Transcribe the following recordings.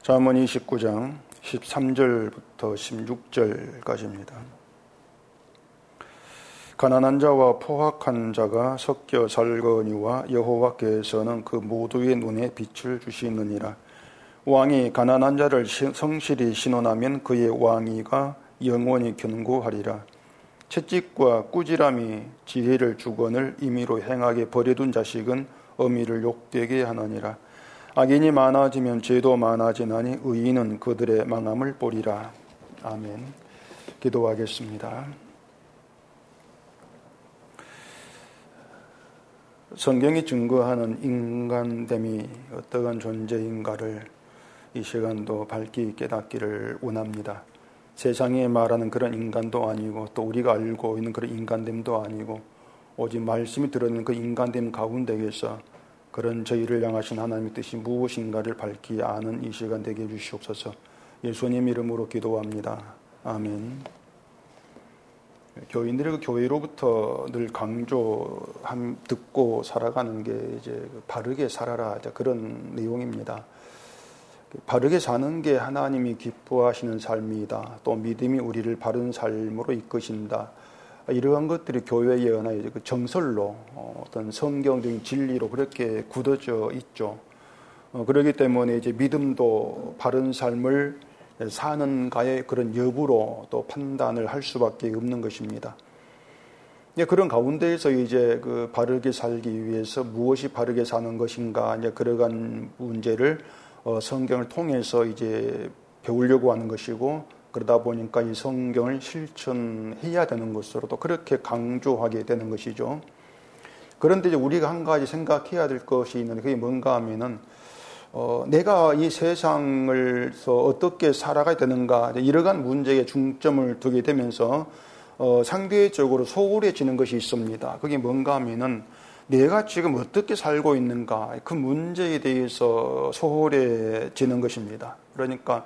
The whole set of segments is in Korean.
잠언 29장 13절부터 16절까지입니다. 가난한 자와 포학한 자가 섞여 살거니와 여호와께서는 그 모두의 눈에 빛을 주시느니라. 왕이 가난한 자를 성실히 신원하면 그의 왕위가 영원히 견고하리라. 채찍과 꾸지람이 지혜를 주거늘 임의로 행하게 버려둔 자식은 어미를 욕되게 하느니라. 악인이 많아지면 죄도 많아지나니 의인은 그들의 망함을 보리라. 아멘. 기도하겠습니다. 성경이 증거하는 인간됨이 어떠한 존재인가를 이 시간도 밝히 깨닫기를 원합니다. 세상에 말하는 그런 인간도 아니고 또 우리가 알고 있는 그런 인간됨도 아니고 오직 말씀이 들어있는 그 인간됨 가운데에서 그런 저희를 향하신 하나님의 뜻이 무엇인가를 밝히 아는 이 시간 되게 해주시옵소서. 예수님 이름으로 기도합니다. 아멘. 교인들이 그 교회로부터 늘 듣고 살아가는 게 이제 바르게 살아라 그런 내용입니다. 바르게 사는 게 하나님이 기뻐하시는 삶이다. 또 믿음이 우리를 바른 삶으로 이끄신다. 이러한 것들이 교회의 하나의 정설로 어떤 성경적인 진리로 그렇게 굳어져 있죠. 그렇기 때문에 이제 믿음도 바른 삶을 사는가의 그런 여부로 또 판단을 할 수밖에 없는 것입니다. 그런 가운데에서 이제 그 바르게 살기 위해서 무엇이 바르게 사는 것인가 이제 그러한 문제를 성경을 통해서 이제 배우려고 하는 것이고, 그러다 보니까 이 성경을 실천해야 되는 것으로 또 그렇게 강조하게 되는 것이죠. 그런데 이제 우리가 한 가지 생각해야 될 것이 있는데 그게 뭔가 하면은 내가 이 세상을서 어떻게 살아가야 되는가 이러한 문제에 중점을 두게 되면서 상대적으로 소홀해지는 것이 있습니다. 그게 뭔가 하면은 내가 지금 어떻게 살고 있는가 그 문제에 대해서 소홀해지는 것입니다. 그러니까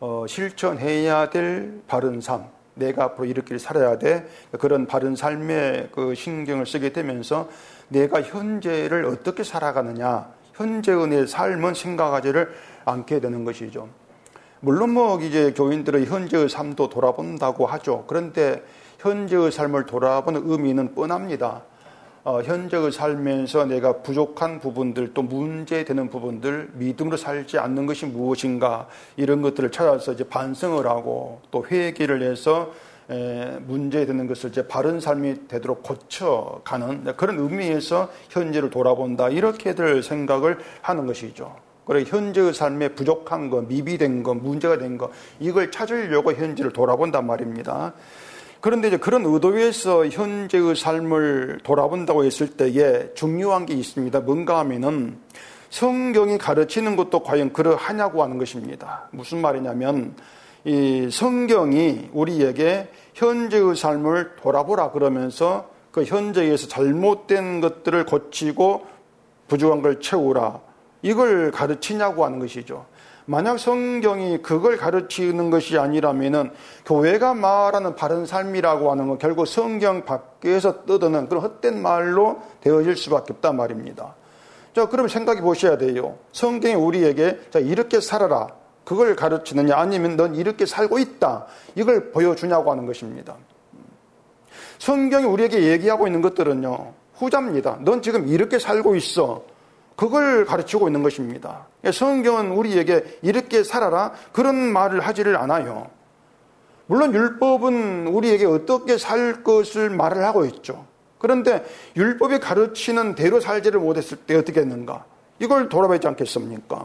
실천해야 될 바른 삶, 내가 앞으로 이렇게 살아야 돼 그런 바른 삶에 그 신경을 쓰게 되면서 내가 현재를 어떻게 살아가느냐, 현재의 내 삶은 생각하지를 않게 되는 것이죠. 물론 이제 교인들의 현재의 삶도 돌아본다고 하죠. 그런데 현재의 삶을 돌아보는 의미는 뻔합니다. 현재의 삶에서 내가 부족한 부분들 또 문제되는 부분들, 믿음으로 살지 않는 것이 무엇인가 이런 것들을 찾아서 이제 반성을 하고 또 회개를 해서 문제되는 것을 이제 바른 삶이 되도록 고쳐가는 그런 의미에서 현재를 돌아본다 이렇게들 생각을 하는 것이죠. 그래 현재의 삶에 부족한 것, 미비된 것, 문제가 된 것 이걸 찾으려고 현재를 돌아본단 말입니다. 그런데 이제 그런 의도에서 현재의 삶을 돌아본다고 했을 때에 중요한 게 있습니다. 뭔가 하면은 성경이 가르치는 것도 과연 그러하냐고 하는 것입니다. 무슨 말이냐면 이 성경이 우리에게 현재의 삶을 돌아보라 그러면서 그 현재에서 잘못된 것들을 고치고 부족한 걸 채우라 이걸 가르치냐고 하는 것이죠. 만약 성경이 그걸 가르치는 것이 아니라면은 교회가 말하는 바른 삶이라고 하는 건 결국 성경 밖에서 떠드는 그런 헛된 말로 되어질 수밖에 없단 말입니다. 자, 그럼 생각해 보셔야 돼요. 성경이 우리에게 자, 이렇게 살아라. 그걸 가르치느냐 아니면 넌 이렇게 살고 있다. 이걸 보여주냐고 하는 것입니다. 성경이 우리에게 얘기하고 있는 것들은요. 후자입니다. 넌 지금 이렇게 살고 있어. 그걸 가르치고 있는 것입니다. 성경은 우리에게 이렇게 살아라 그런 말을 하지를 않아요. 물론 율법은 우리에게 어떻게 살 것을 말을 하고 있죠. 그런데 율법이 가르치는 대로 살지를 못했을 때 어떻게 했는가? 이걸 돌아보지 않겠습니까?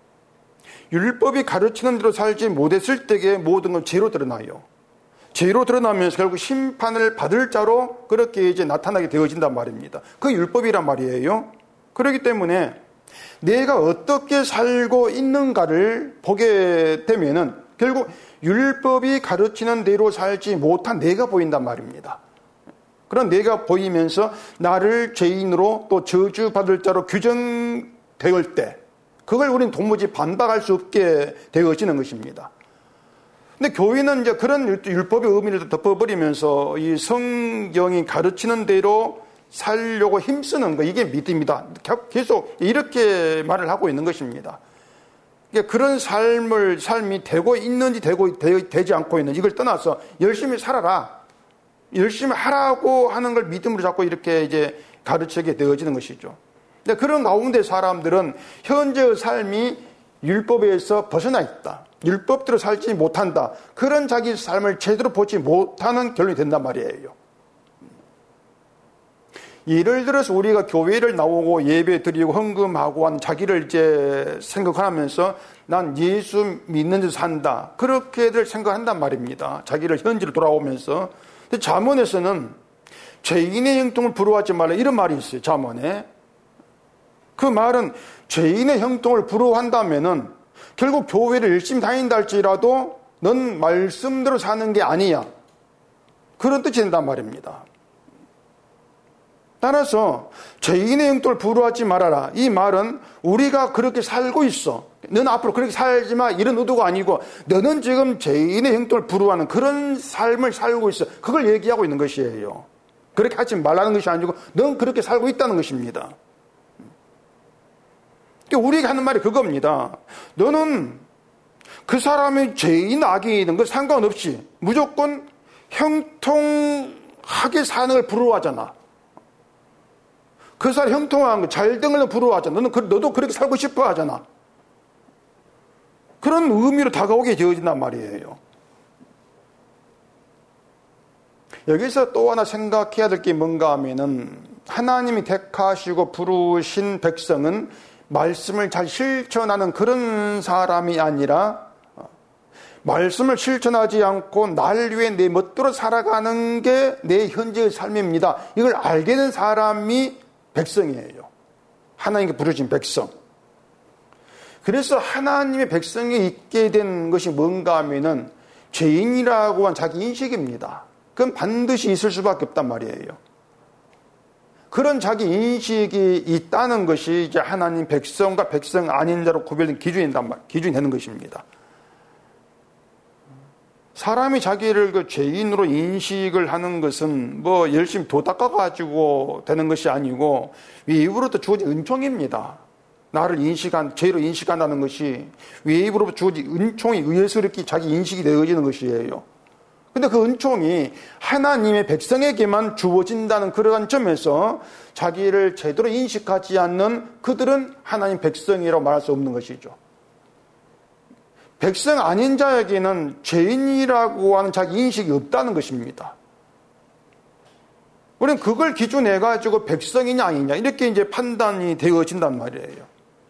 율법이 가르치는 대로 살지 못했을 때에 모든 건 죄로 드러나요. 죄로 드러나면서 결국 심판을 받을 자로 그렇게 이제 나타나게 되어진단 말입니다. 그 율법이란 말이에요. 그렇기 때문에 내가 어떻게 살고 있는가를 보게 되면은 결국 율법이 가르치는 대로 살지 못한 내가 보인단 말입니다. 그런 내가 보이면서 나를 죄인으로 또 저주받을 자로 규정될 때 그걸 우리는 도무지 반박할 수 없게 되어지는 것입니다. 근데 교회는 이제 그런 율법의 의미를 덮어버리면서 이 성경이 가르치는 대로 살려고 힘쓰는 거 이게 믿음이다. 계속 이렇게 말을 하고 있는 것입니다. 그러니까 그런 삶이 되고 있는지 되지 않고 있는지 이걸 떠나서 열심히 살아라. 열심히 하라고 하는 걸 믿음으로 자꾸 이렇게 이제 가르치게 되어지는 것이죠. 근데 그런 가운데 사람들은 현재의 삶이 율법에서 벗어나 있다. 율법대로 살지 못한다. 그런 자기 삶을 제대로 보지 못하는 결론이 된단 말이에요. 예를 들어서 우리가 교회를 나오고 예배 드리고 헌금하고 하는 자기를 이제 생각하면서 난 예수 믿는 데 산다. 그렇게들 생각한단 말입니다. 자기를 현지로 돌아오면서. 근데 잠언에서는 죄인의 형통을 부러워하지 말라 이런 말이 있어요. 잠언에. 그 말은 죄인의 형통을 부러워한다면은 결국 교회를 열심히 다닌다 할지라도 넌 말씀대로 사는 게 아니야. 그런 뜻이 된단 말입니다. 따라서 죄인의 형통을 부러워하지 말아라. 이 말은 우리가 그렇게 살고 있어. 너는 앞으로 그렇게 살지 마. 이런 의도가 아니고 너는 지금 죄인의 형통을 부러워하는 그런 삶을 살고 있어. 그걸 얘기하고 있는 것이에요. 그렇게 하지 말라는 것이 아니고 넌 그렇게 살고 있다는 것입니다. 우리가 하는 말이 그겁니다. 너는 그 사람이 죄인 악인이든 그 상관없이 무조건 형통하게 사는 걸 부러워하잖아. 그 사람 형통한 거 잘 된 걸 부러워하잖아. 너도 그렇게 살고 싶어 하잖아. 그런 의미로 다가오게 되어진단 말이에요. 여기서 또 하나 생각해야 될 게 뭔가 하면은 하나님이 택하시고 부르신 백성은 말씀을 잘 실천하는 그런 사람이 아니라 말씀을 실천하지 않고 날 위해 내 멋대로 살아가는 게 내 현재의 삶입니다. 이걸 알게 된 사람이 백성이에요. 하나님께 부르신 백성. 그래서 하나님의 백성이 있게 된 것이 뭔가 하면은 죄인이라고 한 자기 인식입니다. 그건 반드시 있을 수밖에 없단 말이에요. 그런 자기 인식이 있다는 것이 이제 하나님 백성과 백성 아닌 자로 구별된 기준이 되는 것입니다. 사람이 자기를 그 죄인으로 인식을 하는 것은 뭐 열심히 도 닦아가지고 되는 것이 아니고 위로부터 주어진 은총입니다. 나를 죄로 인식한다는 것이 위로부터 주어진 은총이 의에스럽게 자기 인식이 되어지는 것이에요. 근데 그 은총이 하나님의 백성에게만 주어진다는 그러한 점에서 자기를 제대로 인식하지 않는 그들은 하나님 백성이라고 말할 수 없는 것이죠. 백성 아닌 자에게는 죄인이라고 하는 자기 인식이 없다는 것입니다. 우리는 그걸 기준해 가지고 백성이냐 아니냐 이렇게 이제 판단이 되어진단 말이에요.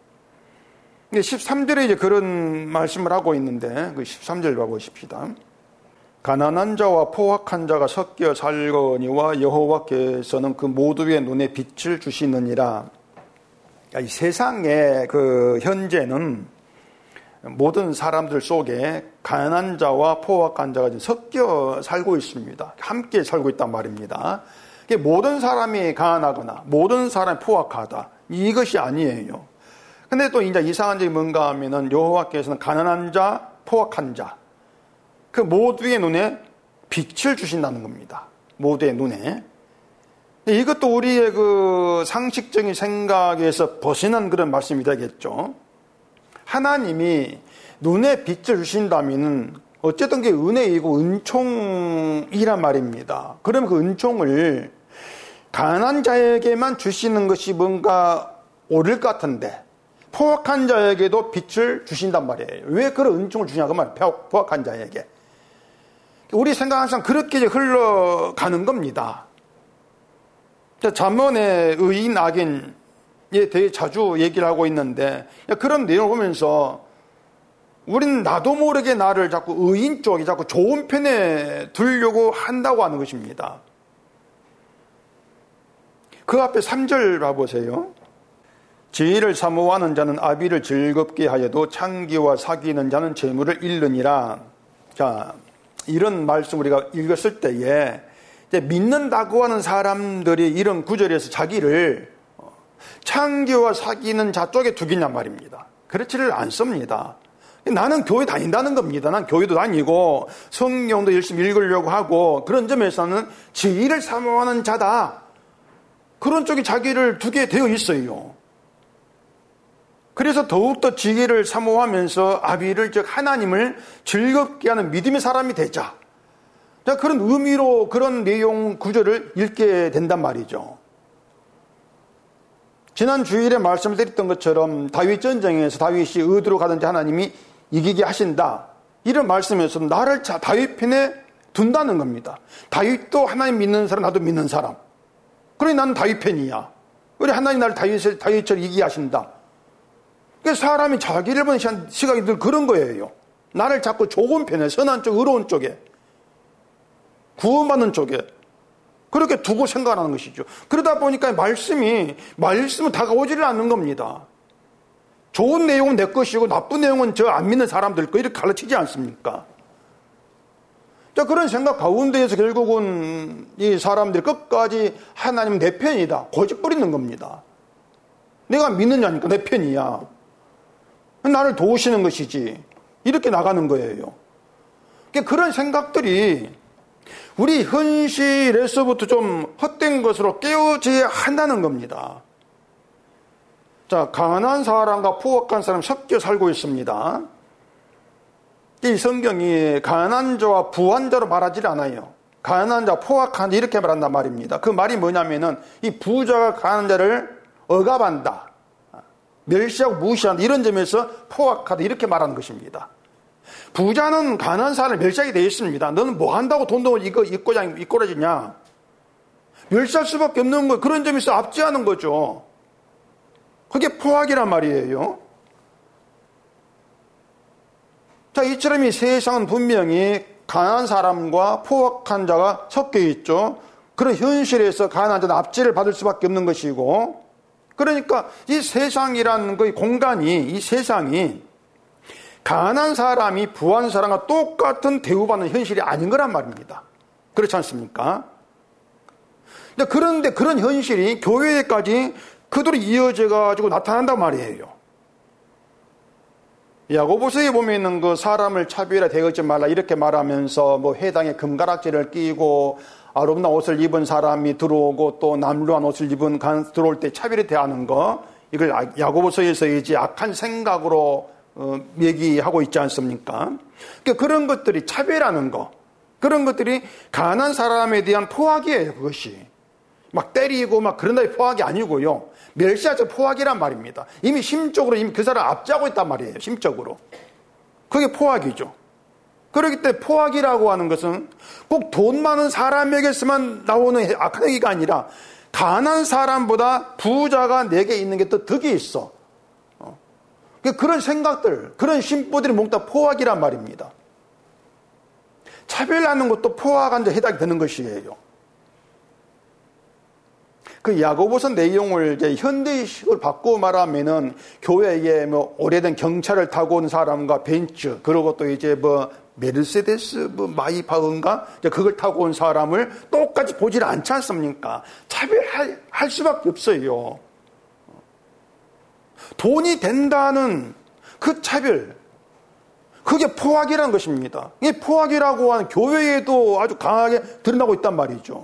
13절에 이제 그런 말씀을 하고 있는데 그 13절 봐보십시다. 가난한 자와 포악한 자가 섞여 살거니와 여호와께서는 그 모두의 눈에 빛을 주시느니라. 이 세상의 그 현재는 모든 사람들 속에 가난한 자와 포악한 자가 섞여 살고 있습니다. 함께 살고 있단 말입니다. 모든 사람이 가난하거나 모든 사람이 포악하다 이것이 아니에요. 근데 또 이제 이상한 점이 뭔가 하면은 여호와께서는 가난한 자, 포악한 자 그 모두의 눈에 빛을 주신다는 겁니다. 모두의 눈에. 이것도 우리의 그 상식적인 생각에서 벗어난 그런 말씀이 되겠죠. 하나님이 눈에 빛을 주신다면은 어쨌든 그게 은혜이고 은총이란 말입니다. 그럼 그 은총을 가난한 자에게만 주시는 것이 뭔가 옳을 것 같은데 포악한 자에게도 빛을 주신단 말이에요. 왜 그런 은총을 주냐 그 말이에요. 포악한 자에게. 우리 생각 항상 그렇게 흘러가는 겁니다. 잠언의 의인 악인에 대해 자주 얘기를 하고 있는데 그런 내용을 보면서 우리는 나도 모르게 나를 자꾸 의인 쪽에 자꾸 좋은 편에 두려고 한다고 하는 것입니다. 그 앞에 3절 봐보세요. 지혜를 사모하는 자는 아비를 즐겁게 하여도 창기와 사귀는 자는 재물을 잃느니라. 자, 이런 말씀 우리가 읽었을 때에 이제 믿는다고 하는 사람들이 이런 구절에서 자기를 창기와 사귀는 자 쪽에 두기냔 말입니다. 그렇지를 않습니다. 나는 교회 다닌다는 겁니다. 난 교회도 다니고 성경도 열심히 읽으려고 하고 그런 점에서는 지혜를 사모하는 자다. 그런 쪽에 자기를 두게 되어 있어요. 그래서 더욱더 지기를 사모하면서 아비를 즉 하나님을 즐겁게 하는 믿음의 사람이 되자. 자, 그런 의미로 그런 내용 구절을 읽게 된단 말이죠. 지난 주일에 말씀드렸던 것처럼 다윗 전쟁에서 다윗이 어디로 가든지 하나님이 이기게 하신다. 이런 말씀에서 나를 다윗 편에 둔다는 겁니다. 다윗도 하나님 믿는 사람, 나도 믿는 사람. 그러니 나는 다윗 편이야. 우리 하나님 나를 다윗처럼 이기게 하신다. 그러니까 사람이 자기를 보는 시각이 늘 그런 거예요. 나를 자꾸 좋은 편에, 선한 쪽, 의로운 쪽에, 구원받는 쪽에 그렇게 두고 생각하는 것이죠. 그러다 보니까 말씀은 다가오지를 않는 겁니다. 좋은 내용은 내 것이고 나쁜 내용은 저 안 믿는 사람들 거 이렇게 가르치지 않습니까? 자, 그런 생각 가운데에서 결국은 이 사람들이 끝까지 하나님은 내 편이다. 고집 부리는 겁니다. 내가 믿느냐니까 내 편이야. 나를 도우시는 것이지. 이렇게 나가는 거예요. 그런 생각들이 우리 현실에서부터 좀 헛된 것으로 깨어져야 한다는 겁니다. 자, 가난한 사람과 포악한 사람 섞여 살고 있습니다. 이 성경이 가난한 자와 부한 자로 말하지 않아요. 가난한 자, 포악한 자 이렇게 말한단 말입니다. 그 말이 뭐냐면은 이 부자가 가난한 자를 억압한다, 멸시하고 무시한다, 이런 점에서 포악하다 이렇게 말하는 것입니다. 부자는 가난한 사람을 멸시하게 되어 있습니다. 너는 뭐 한다고 돈도 이꼬라지냐? 멸시할 수밖에 없는 거예요. 그런 점에서 압제하는 거죠. 그게 포악이란 말이에요. 자, 이처럼 이 세상은 분명히 가난한 사람과 포악한 자가 섞여 있죠. 그런 현실에서 가난한 자는 압제를 받을 수밖에 없는 것이고, 그러니까 이 세상이라는 그 공간이, 이 세상이 가난한 사람이 부한 사람과 똑같은 대우받는 현실이 아닌 거란 말입니다. 그렇지 않습니까? 그런데 그런 현실이 교회에까지 그대로 이어져 가지고 나타난단 말이에요. 야고보서에 보면은 그 사람을 차별하여 대하지 말라 이렇게 말하면서 뭐 회당에 금가락지를 끼고 아름다운 옷을 입은 사람이 들어오고 또 남루한 옷을 들어올 때 차별에 대하는 거, 이걸 야고보서에서 이제 악한 생각으로 얘기하고 있지 않습니까? 그러니까 그런 것들이 차별하는 거, 그런 것들이 가난한 사람에 대한 포악이에요. 그것이 막 때리고 막 그런 다음에 포악이 아니고요, 멸시하자 포악이란 말입니다. 이미 심적으로 이미 그 사람 압제하고 있단 말이에요. 심적으로 그게 포악이죠. 그렇기 때문에 포악이라고 하는 것은 꼭 돈 많은 사람에게서만 나오는 악한 얘기가 아니라 가난한 사람보다 부자가 내게 있는 게 더 덕이 있어. 그런 생각들, 그런 심보들이 모두 다 포악이란 말입니다. 차별하는 것도 포악한 데 해당이 되는 것이에요. 그 야고보서 내용을 이제 현대식으로 바꾸어 말하면은 교회에 뭐 오래된 경차를 타고 온 사람과 벤츠, 그리고 또 이제 뭐 메르세데스 뭐 마이바흐인가 그걸 타고 온 사람을 똑같이 보질 않지 않습니까? 차별할 수밖에 없어요. 돈이 된다는 그 차별, 그게 포악이라는 것입니다. 이 포악이라고 하는 교회에도 아주 강하게 드러나고 있단 말이죠.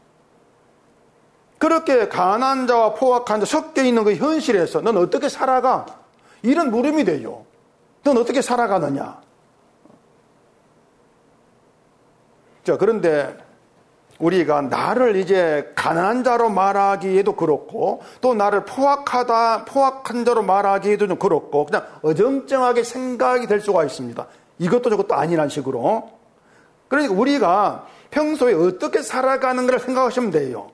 그렇게 가난한 자와 포악한 자 섞여 있는 그 현실에서 넌 어떻게 살아가? 이런 물음이 돼요. 넌 어떻게 살아가느냐? 자, 그런데 우리가 나를 이제 가난한 자로 말하기에도 그렇고, 또 나를 포악한 자로 말하기에도 좀 그렇고, 그냥 어정쩡하게 생각이 될 수가 있습니다. 이것도 저것도 아니란 식으로. 그러니까 우리가 평소에 어떻게 살아가는가를 생각하시면 돼요.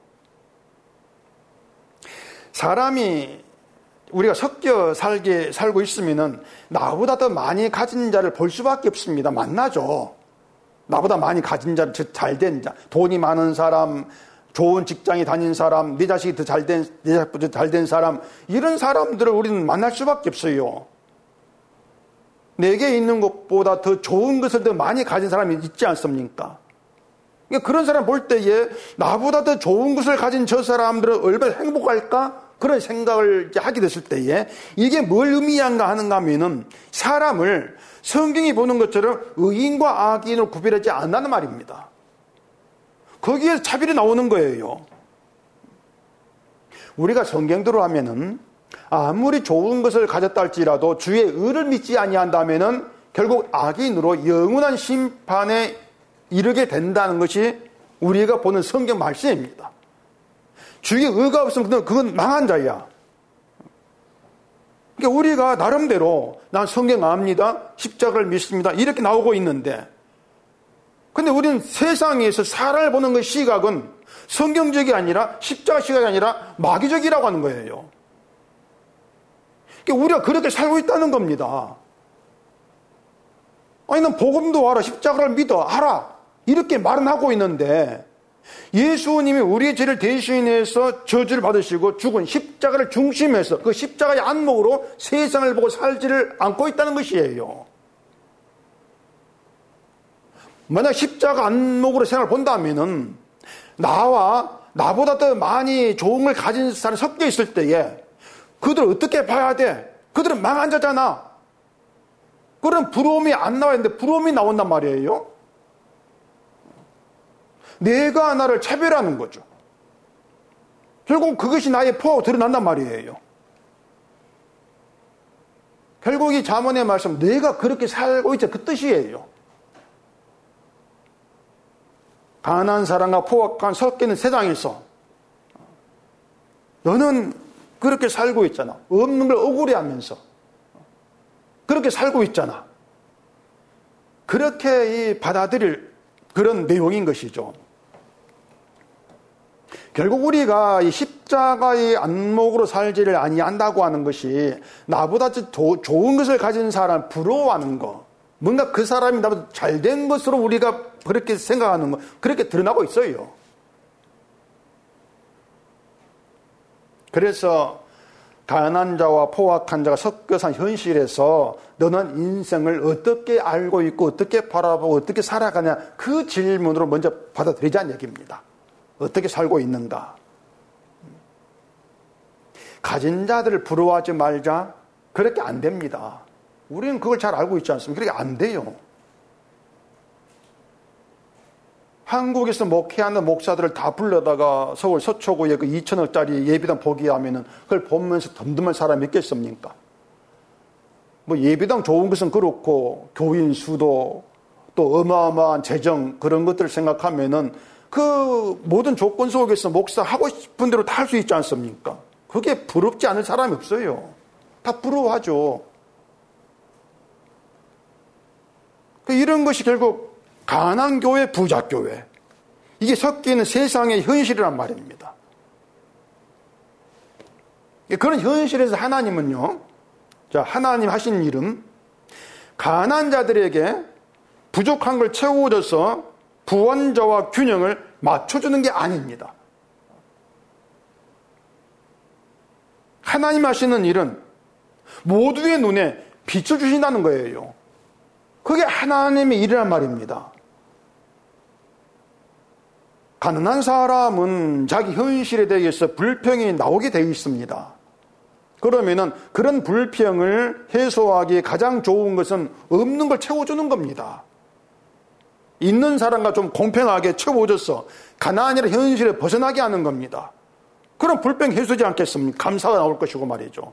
사람이 우리가 섞여 살고 있으면은 나보다 더 많이 가진 자를 볼 수밖에 없습니다. 만나죠. 나보다 많이 가진 자, 즉 잘된 자, 돈이 많은 사람, 좋은 직장에 다닌 사람, 내 자식이 더 잘된 사람, 이런 사람들을 우리는 만날 수밖에 없어요. 내게 있는 것보다 더 좋은 것을 더 많이 가진 사람이 있지 않습니까? 그러니까 그런 사람 볼 때에 나보다 더 좋은 것을 가진 저 사람들은 얼마나 행복할까? 그런 생각을 하게 됐을 때에 이게 뭘 의미한가 하는가 하면은 사람을 성경이 보는 것처럼 의인과 악인으로 구별하지 않는다는 말입니다. 거기에 차별이 나오는 거예요. 우리가 성경대로 하면은 아무리 좋은 것을 가졌다 할지라도 주의 의를 믿지 아니한다면은 결국 악인으로 영원한 심판에 이르게 된다는 것이 우리가 보는 성경 말씀입니다. 주의 의가 없으면 그건 망한 자야. 그러니까 우리가 나름대로 난 성경 압니다, 십자가를 믿습니다 이렇게 나오고 있는데, 근데 우리는 세상에서 사람을 보는 그 시각은 성경적이 아니라 십자가 시각이 아니라 마귀적이라고 하는 거예요. 그러니까 우리가 그렇게 살고 있다는 겁니다. 아니 난 복음도 알아, 십자가를 믿어 알아 이렇게 말은 하고 있는데, 예수님이 우리의 죄를 대신해서 저주를 받으시고 죽은 십자가를 중심해서 그 십자가의 안목으로 세상을 보고 살지를 않고 있다는 것이에요. 만약 십자가 안목으로 세상을 본다면은 나보다 더 많이 좋은 걸 가진 사람이 섞여 있을 때에 그들을 어떻게 봐야 돼? 그들은 망한 자잖아. 그런 부러움이 안 나와야 되는데 부러움이 나온단 말이에요. 내가 나를 차별하는 거죠. 결국 그것이 나의 포하고 드러난단 말이에요. 결국 이 잠언의 말씀, 내가 그렇게 살고 있자 그 뜻이에요. 가난한 사람과 포악한 섞여 있는 세상에서 너는 그렇게 살고 있잖아. 없는 걸 억울해하면서 그렇게 살고 있잖아. 그렇게 받아들일 그런 내용인 것이죠. 결국 우리가 이 십자가의 안목으로 살지를 아니한다고 하는 것이 나보다 좋은 것을 가진 사람 부러워하는 거, 뭔가 그 사람이 나보다 잘된 것으로 우리가 그렇게 생각하는 거, 그렇게 드러나고 있어요. 그래서 가난한 자와 포악한 자가 섞여 산 현실에서 너는 인생을 어떻게 알고 있고 어떻게 바라보고 어떻게 살아가냐, 그 질문으로 먼저 받아들이자는 얘기입니다. 어떻게 살고 있는가? 가진 자들을 부러워하지 말자. 그렇게 안 됩니다. 우리는 그걸 잘 알고 있지 않습니까? 그렇게 안 돼요. 한국에서 목회하는 목사들을 다 불러다가 서울 서초구에 그 2천억짜리 예비당 보게 하면은 그걸 보면서 덤덤한 사람이 있겠습니까? 뭐 예비당 좋은 것은 그렇고 교인 수도 또 어마어마한 재정 그런 것들을 생각하면은 그 모든 조건 속에서 목사 하고 싶은 대로 다 할 수 있지 않습니까? 그게 부럽지 않은 사람이 없어요. 다 부러워하죠. 이런 것이 결국 가난한 교회, 부자 교회, 이게 섞이는 세상의 현실이란 말입니다. 그런 현실에서 하나님은요, 자, 하나님 하신 일은 가난한 자들에게 부족한 걸 채워줘서 부원자와 균형을 맞춰주는 게 아닙니다. 하나님 하시는 일은 모두의 눈에 빛을 주신다는 거예요. 그게 하나님의 일이란 말입니다. 가난한 사람은 자기 현실에 대해서 불평이 나오게 되어 있습니다. 그러면은 그런 불평을 해소하기에 가장 좋은 것은 없는 걸 채워주는 겁니다. 있는 사람과 좀 공평하게 채워줘서 가난이라는 현실에 벗어나게 하는 겁니다. 그럼 불평 해소되지 않겠습니까? 감사가 나올 것이고 말이죠.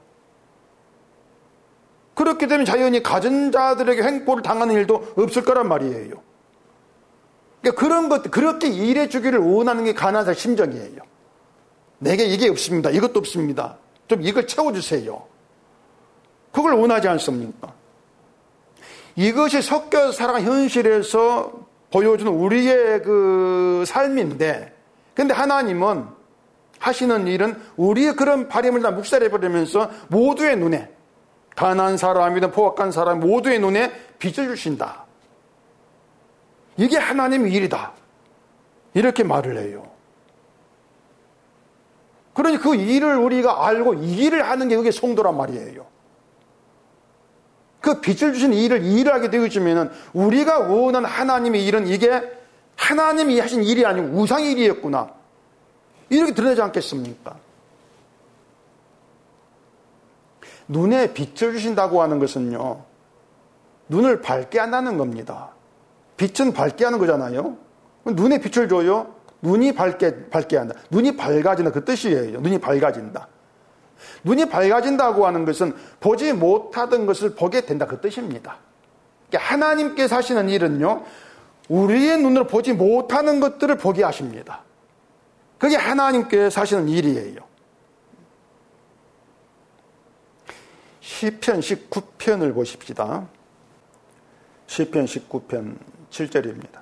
그렇게 되면 자연히 가진 자들에게 횡포를 당하는 일도 없을 거란 말이에요. 그러니까 그런 것, 그렇게 일해 주기를 원하는 게 가난한 사람의 심정이에요. 내게 이게 없습니다. 이것도 없습니다. 좀 이걸 채워주세요. 그걸 원하지 않습니까? 이것이 섞여 살아간 현실에서 보여주는 우리의 그 삶인데, 근데 하나님은 하시는 일은 우리의 그런 바램을 다 묵살해버리면서 모두의 눈에, 가난한 사람이든 포악한 사람 모두의 눈에 빛을 주신다. 이게 하나님의 일이다. 이렇게 말을 해요. 그러니 그 일을 우리가 알고 이 일을 하는 게 그게 성도란 말이에요. 그 빛을 주신 일을 일하게 되어지면은 우리가 원하는 하나님의 일은 이게 하나님이 하신 일이 아니고 우상의 일이었구나. 이렇게 드러나지 않겠습니까? 눈에 빛을 주신다고 하는 것은요, 눈을 밝게 한다는 겁니다. 빛은 밝게 하는 거잖아요. 눈에 빛을 줘요. 눈이 밝게 한다. 눈이 밝아진다. 그 뜻이에요. 눈이 밝아진다. 눈이 밝아진다고 하는 것은 보지 못하던 것을 보게 된다, 그 뜻입니다. 그러니까 하나님께서 하시는 일은요, 우리의 눈으로 보지 못하는 것들을 보게 하십니다. 그게 하나님께서 하시는 일이에요. 시편 19편을 보십시다. 시편 19편 7절입니다.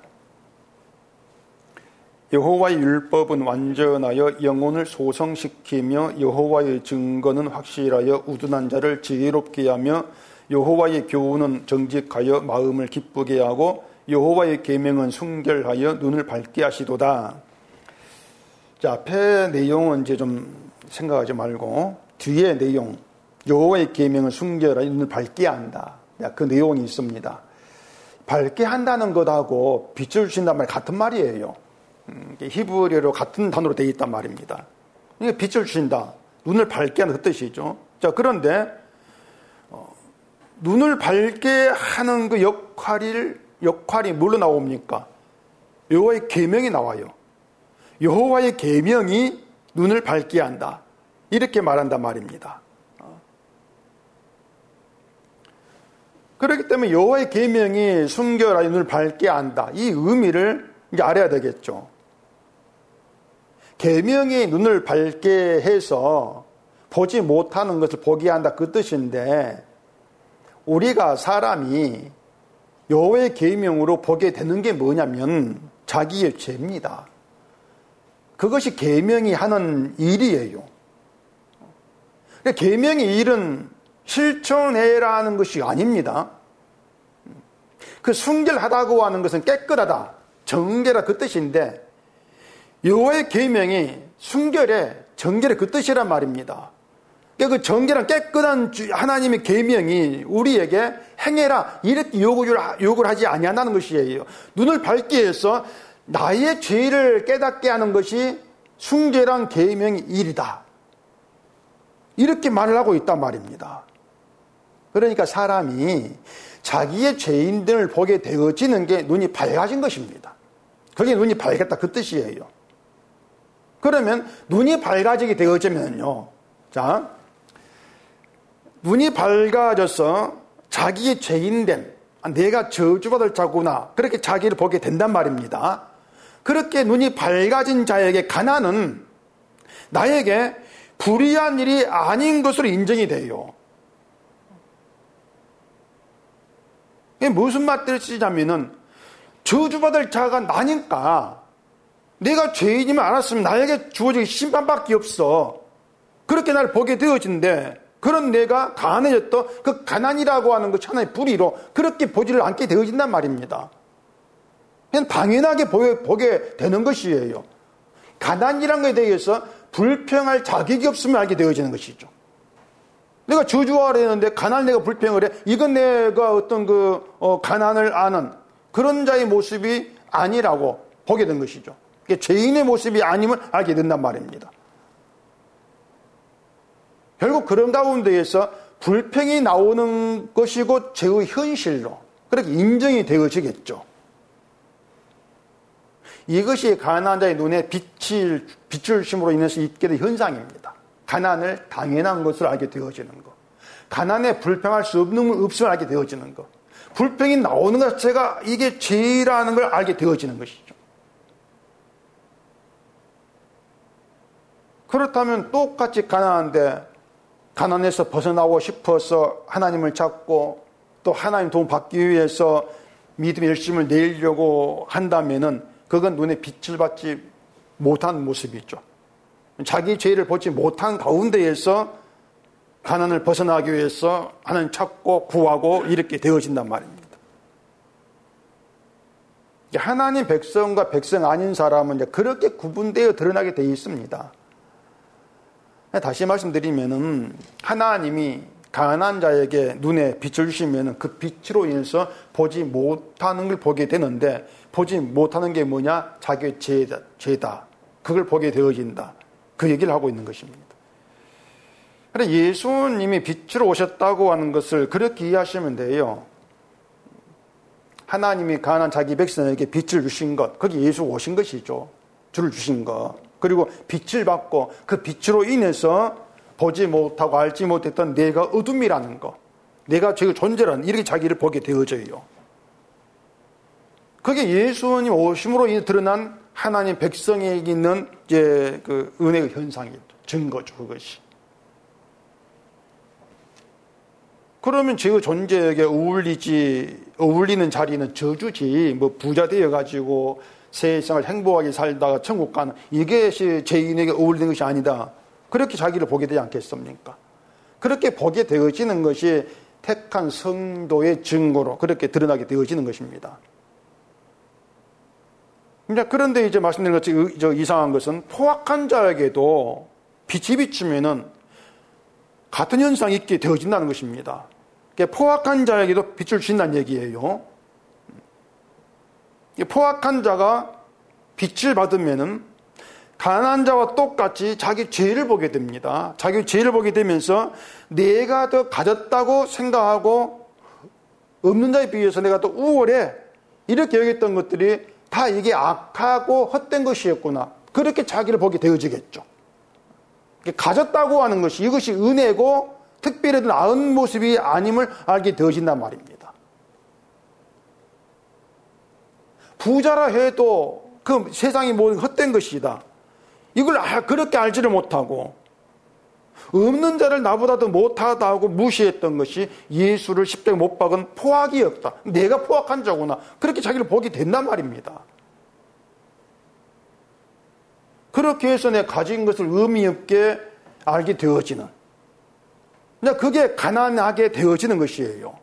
여호와의 율법은 완전하여 영혼을 소성시키며 여호와의 증거는 확실하여 우둔한 자를 지혜롭게 하며 여호와의 교훈은 정직하여 마음을 기쁘게 하고 여호와의 계명은 순결하여 눈을 밝게 하시도다. 자, 앞에 내용은 이제 좀 생각하지 말고 뒤에 내용, 여호와의 계명은 순결하여 눈을 밝게 한다. 그 내용이 있습니다. 밝게 한다는 것하고 빛을 주신단 말이 같은 말이에요. 히브리어로 같은 단어로 되어 있단 말입니다. 그러니까 빛을 주신다, 눈을 밝게 하는 그 뜻이죠. 자, 그런데 눈을 밝게 하는 그 역할이 뭘로 나옵니까? 여호와의 계명이 나와요. 여호와의 계명이 눈을 밝게 한다, 이렇게 말한단 말입니다. 그렇기 때문에 여호와의 계명이 순결하여 눈을 밝게 한다, 이 의미를 이제 알아야 되겠죠. 계명이 눈을 밝게 해서 보지 못하는 것을 보게 한다, 그 뜻인데, 우리가 사람이 여호와의 계명으로 보게 되는 게 뭐냐면 자기의 죄입니다. 그것이 계명이 하는 일이에요. 계명의 일은 실천해라는 것이 아닙니다. 그 순결하다고 하는 것은 깨끗하다, 정결하, 그 뜻인데, 여호와의 계명이 순결해, 정결해, 그 뜻이란 말입니다. 그 정결한 깨끗한 하나님의 계명이 우리에게 행해라, 이렇게 요구를 하지 아니한다는 것이에요. 눈을 밝게 해서 나의 죄를 깨닫게 하는 것이 순결한 계명의 일이다, 이렇게 말을 하고 있단 말입니다. 그러니까 사람이 자기의 죄인들을 보게 되어지는 게 눈이 밝아진 것입니다. 그게 눈이 밝았다, 그 뜻이에요. 그러면 눈이 밝아지게 되어지면요, 자, 눈이 밝아져서 자기의 죄인된, 내가 저주받을 자구나, 그렇게 자기를 보게 된단 말입니다. 그렇게 눈이 밝아진 자에게 가난은 나에게 불의한 일이 아닌 것으로 인정이 돼요. 이게 무슨 말뜻이냐면은, 저주받을 자가 나니까 내가 죄인임을 알았으면 나에게 주어질 심판밖에 없어, 그렇게 나를 보게 되어진데, 그런 내가 가난해졌던 그 가난이라고 하는 것 하나의 불의로 그렇게 보지를 않게 되어진단 말입니다. 그냥 당연하게 보게 되는 것이에요. 가난이라는 것에 대해서 불평할 자격이 없으면 알게 되어지는 것이죠. 내가 저주하려 했는데 가난을 내가 불평을 해, 이건 내가 어떤 가난을 아는 그런 자의 모습이 아니라고 보게 된 것이죠. 죄인의 모습이 아님을 알게 된단 말입니다. 결국 그런 가운데에서 불평이 나오는 것이고 죄의 현실로 그렇게 인정이 되어지겠죠. 이것이 가난한 자의 눈에 빛을 주심으로 인해서 있게 된 현상입니다. 가난을 당연한 것을 알게 되어지는 것, 가난에 불평할 수 없는 없음을 알게 되어지는 것, 불평이 나오는 것 자체가 이게 죄라는 걸 알게 되어지는 것이죠. 그렇다면 똑같이 가난한데 가난에서 벗어나고 싶어서 하나님을 찾고 또 하나님 도움 받기 위해서 믿음의 열심을 내려고 한다면은 그건 눈에 빛을 받지 못한 모습이죠. 자기 죄를 보지 못한 가운데에서 가난을 벗어나기 위해서 하나님 찾고 구하고 이렇게 되어진단 말입니다. 하나님 백성과 백성 아닌 사람은 이제 그렇게 구분되어 드러나게 되어 있습니다. 다시 말씀드리면은 하나님이 가난한 자에게 눈에 빛을 주시면은 그 빛으로 인해서 보지 못하는 걸 보게 되는데, 보지 못하는 게 뭐냐? 자기의 죄다. 그걸 보게 되어진다. 그 얘기를 하고 있는 것입니다. 그래서 예수님이 빛으로 오셨다고 하는 것을 그렇게 이해하시면 돼요. 하나님이 가난한 자기 백성에게 빛을 주신 것, 거기 예수 오신 것이죠. 주를 주신 것. 그리고 빛을 받고 그 빛으로 인해서 보지 못하고 알지 못했던 내가 어둠이라는 거, 내가 제 존재라는, 이렇게 자기를 보게 되어져요. 그게 예수님 오심으로 드러난 하나님 백성에게 있는 이제 그 은혜의 현상이죠. 증거죠, 그것이. 그러면 제 존재에게 어울리는 자리는 저주지, 뭐 부자 되어가지고 세상을 행복하게 살다가 천국 가는, 이게 제 인에게 어울리는 것이 아니다. 그렇게 자기를 보게 되지 않겠습니까? 그렇게 보게 되어지는 것이 택한 성도의 증거로 그렇게 드러나게 되어지는 것입니다. 그런데 이제 말씀드린 것처럼 이상한 것은 포악한 자에게도 빛이 비추면은 같은 현상이 있게 되어진다는 것입니다. 포악한 자에게도 빛을 주신다는 얘기예요. 포악한 자가 빛을 받으면은 가난한 자와 똑같이 자기 죄를 보게 됩니다. 자기 죄를 보게 되면서 내가 더 가졌다고 생각하고 없는 자에 비해서 내가 더 우월해, 이렇게 여겼던 것들이 다 이게 악하고 헛된 것이었구나, 그렇게 자기를 보게 되어지겠죠. 가졌다고 하는 것이, 이것이 은혜고 특별히 나은 모습이 아님을 알게 되어진단 말입니다. 부자라 해도 그 세상이 모든 헛된 것이다, 이걸 그렇게 알지를 못하고 없는 자를 나보다 더 못하다고 무시했던 것이 예수를 십자가에 못 박은 포악이었다. 내가 포악한 자구나, 그렇게 자기를 보게 된단 말입니다. 그렇게 해서 내가 가진 것을 의미 없게 알게 되어지는, 그게 가난하게 되어지는 것이에요.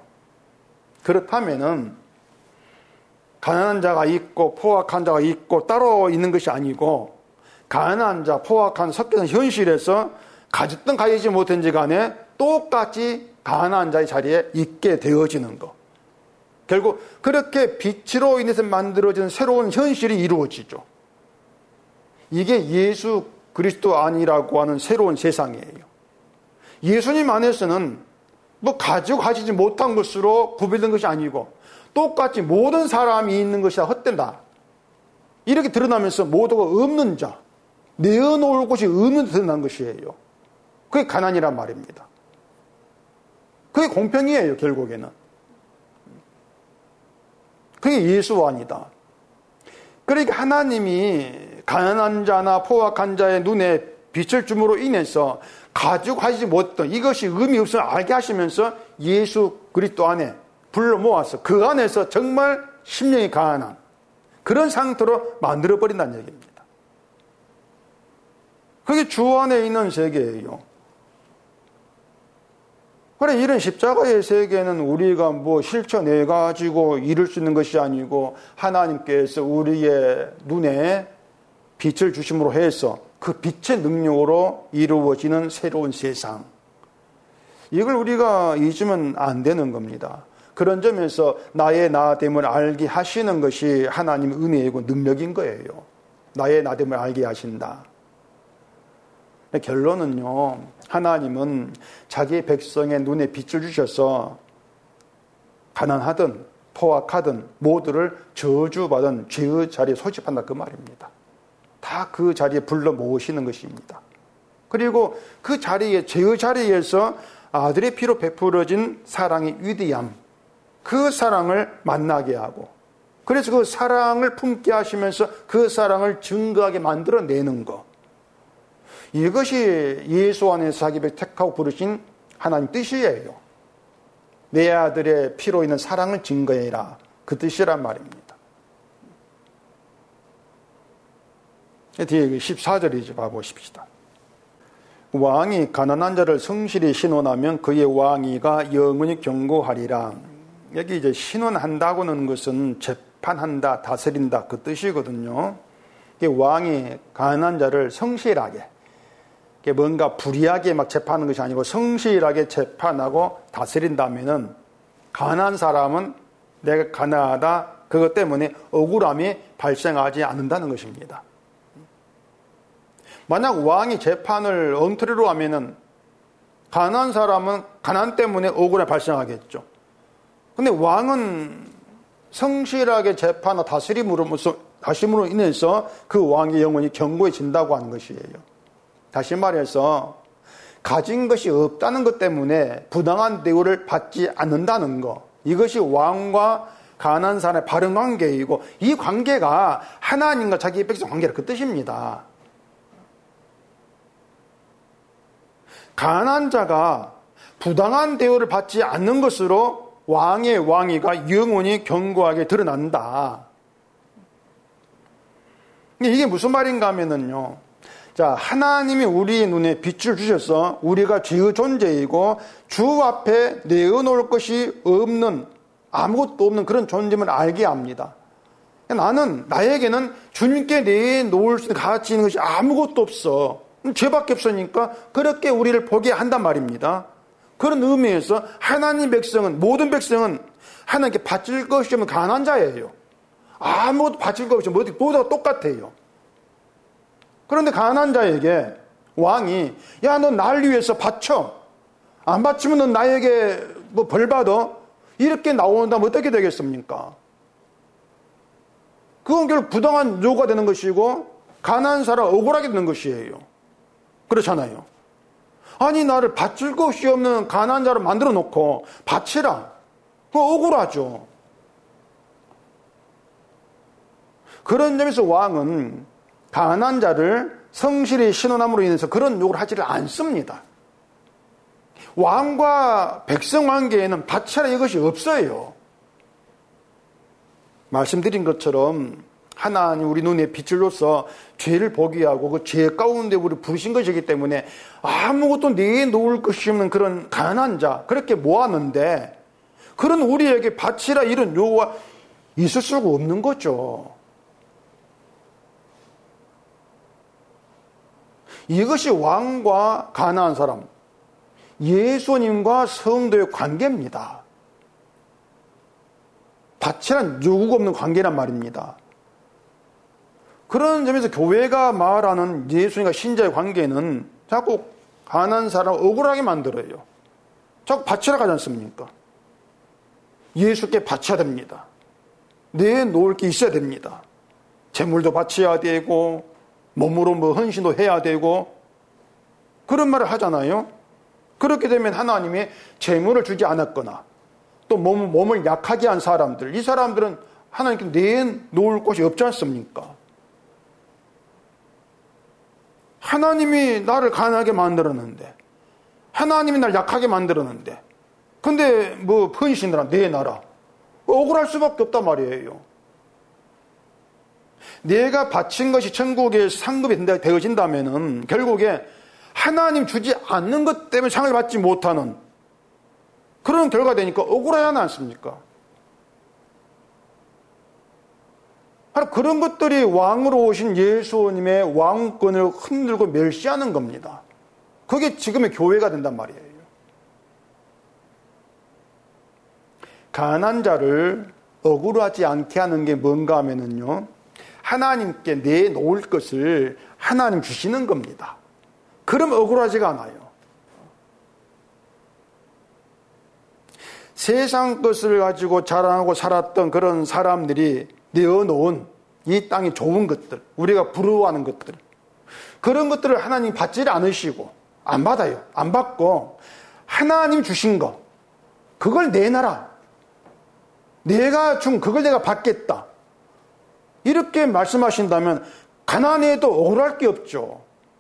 그렇다면은 가난한 자가 있고 포악한 자가 있고 따로 있는 것이 아니고, 가난한 자, 포악한 섞여서 현실에서 가졌든 가지지 못했는지 간에 똑같이 가난한 자의 자리에 있게 되어지는 것. 결국 그렇게 빛으로 인해서 만들어진 새로운 현실이 이루어지죠. 이게 예수 그리스도 안이라고 하는 새로운 세상이에요. 예수님 안에서는 뭐 가지고 가지지 못한 것으로 구별된 것이 아니고 똑같이 모든 사람이 있는 것이 헛된다, 이렇게 드러나면서 모두가 없는 자, 내어놓을 곳이 없는 데 드러난 것이에요. 그게 가난이란 말입니다. 그게 공평이에요, 결국에는. 그게 예수 안이다. 그러니까 하나님이 가난한 자나 포악한 자의 눈에 빛을 줌으로 인해서 가지고 가지지 못했던 이것이 의미 없음을 알게 하시면서 예수 그리스도 안에 불러 모아서 그 안에서 정말 심령이 가난한 그런 상태로 만들어버린다는 얘기입니다. 그게 주 안에 있는 세계예요. 그래, 이런 십자가의 세계는 우리가 뭐 실천해가지고 이룰 수 있는 것이 아니고 하나님께서 우리의 눈에 빛을 주심으로 해서 그 빛의 능력으로 이루어지는 새로운 세상. 이걸 우리가 잊으면 안 되는 겁니다. 그런 점에서 나의 나됨을 알게 하시는 것이 하나님의 은혜이고 능력인 거예요. 나의 나됨을 알게 하신다. 결론은요, 하나님은 자기 백성의 눈에 빛을 주셔서 가난하든 포악하든 모두를 저주받은 죄의 자리에 소집한다, 그 말입니다. 다 그 자리에 불러 모으시는 것입니다. 그리고 그 자리에, 죄의 자리에서 아들의 피로 베풀어진 사랑의 위대함, 그 사랑을 만나게 하고, 그래서 그 사랑을 품게 하시면서 그 사랑을 증거하게 만들어내는 것, 이것이 예수 안에서 자기 백성 택하고 부르신 하나님 뜻이에요. 내 아들의 피로 있는 사랑을 증거해라, 그 뜻이란 말입니다. 뒤에 14절이죠. 봐보십시다. 왕이 가난한 자를 성실히 신원하면 그의 왕위가 영원히 경고하리라. 여기 이제 신원한다고는 것은 재판한다, 다스린다, 그 뜻이거든요. 왕이 가난한 자를 성실하게, 뭔가 불의하게 막 재판하는 것이 아니고 성실하게 재판하고 다스린다면은, 가난한 사람은 내가 가난하다, 그것 때문에 억울함이 발생하지 않는다는 것입니다. 만약 왕이 재판을 엉터리로 하면은 가난한 사람은 가난 때문에 억울함이 발생하겠죠. 근데 왕은 성실하게 재판하고 다스림으로 인해서 그 왕의 영혼이 견고해진다고 하는 것이에요. 다시 말해서 가진 것이 없다는 것 때문에 부당한 대우를 받지 않는다는 것, 이것이 왕과 가난한 사람의 바른 관계이고, 이 관계가 하나님과 자기 백성 관계라 그 뜻입니다. 가난한 자가 부당한 대우를 받지 않는 것으로 왕의 왕위가 영원히 견고하게 드러난다. 이게 무슨 말인가 하면은요, 자, 하나님이 우리 눈에 빛을 주셔서 우리가 죄의 존재이고 주 앞에 내어놓을 것이 없는, 아무것도 없는 그런 존재임을 알게 합니다. 나에게는 주님께 내놓을 수 있는 가치 있는 것이 아무것도 없어. 죄밖에 없으니까 그렇게 우리를 보게 한단 말입니다. 그런 의미에서 하나님 백성은, 모든 백성은 하나님께 바칠 것이 없는 가난한 자예요. 아무것도 바칠 것 없이 모두가 똑같아요. 그런데 가난한 자에게 왕이, 야, 너 날 위해서 바쳐. 안 바치면 넌 나에게 뭐 벌 받아. 이렇게 나온다면 어떻게 되겠습니까? 그건 결국 부당한 요구가 되는 것이고 가난한 사람 억울하게 되는 것이에요. 그렇잖아요. 아니, 나를 바칠 것이 없는 가난한 자로 만들어 놓고 바치라. 그거 억울하죠. 그런 점에서 왕은 가난한 자를 성실히 신원함으로 인해서 그런 요구를 하지를 않습니다. 왕과 백성 관계에는 바치라 이것이 없어요. 말씀드린 것처럼 하나님 우리 눈에 빛을 줘서 죄를 보게 하고 그 죄 가운데 우리 부르신 것이기 때문에 아무것도 내놓을 것이 없는 그런 가난한 자, 그렇게 모았는데 그런 우리에게 바치라 이런 요구가 있을 수가 없는 거죠. 이것이 왕과 가난한 사람, 예수님과 성도의 관계입니다. 바치란 요구가 없는 관계란 말입니다. 그런 점에서 교회가 말하는 예수님과 신자의 관계는 자꾸 가난한 사람을 억울하게 만들어요. 자꾸 바치라 가지 않습니까? 예수께 바쳐야 됩니다. 내놓을 게 있어야 됩니다. 재물도 바쳐야 되고 몸으로 뭐 헌신도 해야 되고 그런 말을 하잖아요. 그렇게 되면 하나님이 재물을 주지 않았거나 또 몸을 약하게 한 사람들, 이 사람들은 하나님께 내놓을 곳이 없지 않습니까? 하나님이 나를 가난하게 만들었는데, 하나님이 날 약하게 만들었는데, 근데 뭐 헌신이라 내놔라. 억울할 수밖에 없단 말이에요. 내가 바친 것이 천국에 상급이 되어진다면은 결국에 하나님 주지 않는 것 때문에 상을 받지 못하는 그런 결과가 되니까 억울해야 하지 않습니까? 바로 그런 것들이 왕으로 오신 예수님의 왕권을 흔들고 멸시하는 겁니다. 그게 지금의 교회가 된단 말이에요. 가난한 자를 억울하지 않게 하는 게 뭔가 하면은요, 하나님께 내놓을 것을 하나님 주시는 겁니다. 그럼 억울하지가 않아요. 세상 것을 가지고 자랑하고 살았던 그런 사람들이 내어놓은 이 땅의 좋은 것들, 우리가 부러워하는 것들, 그런 것들을 하나님 받지를 않으시고 안 받아요. 안 받고 하나님 주신 거, 그걸 내놔라. 내가 준 그걸 내가 받겠다. 이렇게 말씀하신다면 가난해도 억울할 게 없죠.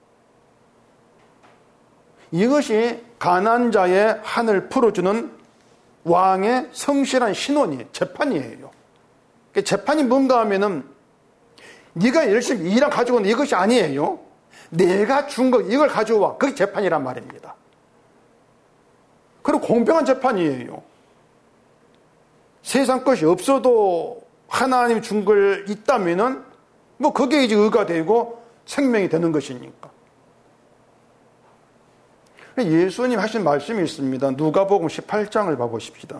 이것이 가난한 자의 한을 풀어주는 왕의 성실한 신원이에요. 재판이에요. 재판이 뭔가 하면은 네가 열심히 일을 가지고 오는 이것이 아니에요. 내가 준 거 이걸 가져와. 그게 재판이란 말입니다. 그리고 공평한 재판이에요. 세상 것이 없어도 하나님 준 걸 있다면은 뭐 그게 이제 의가 되고 생명이 되는 것이니까. 예수님 하신 말씀이 있습니다. 누가복음 18장을 봐보십시다.